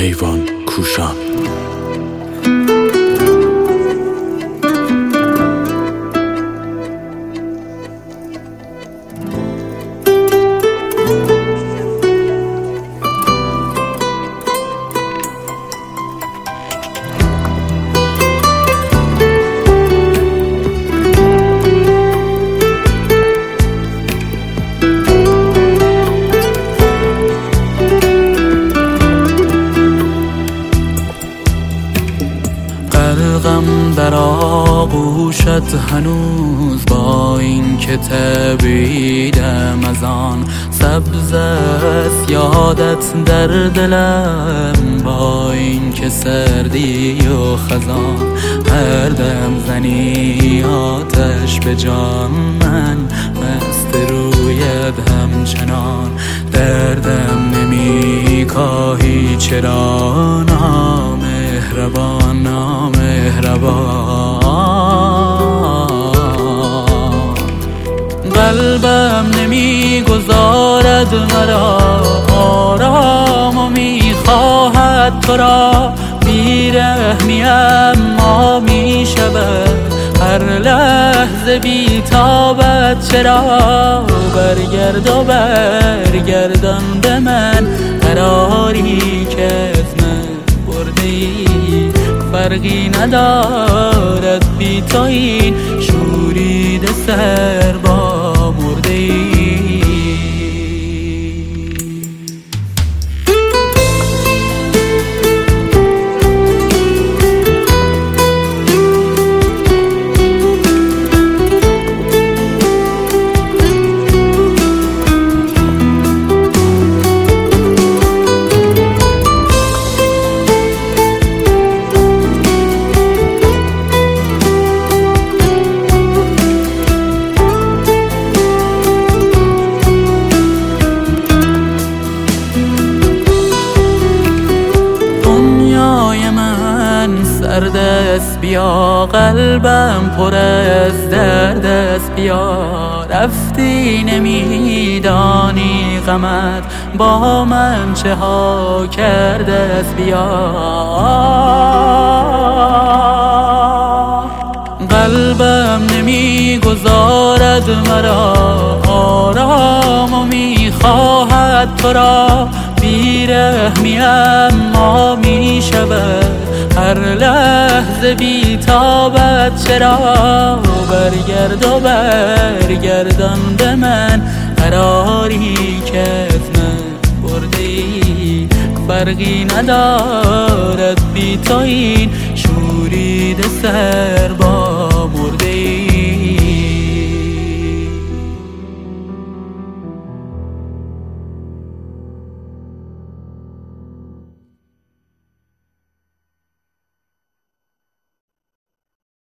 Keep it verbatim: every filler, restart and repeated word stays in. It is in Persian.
کیوان کوشان. غرقم در آغوشت هنوز، با این که تبیدم از آن سبز است یادت در دلم، با این که سردی و خزان هر دم زنی آتش به جان، من مست رویت همچنان دردم نمی کاهی چرا نامهربان نامهربان. قلبم نمی گذارد مرا آرام و می خواهد تو را، بیرحمی اما می شود هر لحظه بی تابت چرا. برگرد و برگردان به من قراری که از من برده ای، فرقی ندارد بی تو این شورید سر با مرده ای. سرد است بیا، قلبم پر از درد است بیا، رفتی نمیدانی غمت با من چه ها کرده است بیا. قلبم نمی گذارد مرا آرام و می خواهد تو را، بیرحمی اما می شود هر لحظه بی تابت چرا. برگرد و برگردان به من قراری که از من برده ای، فرقی ندارد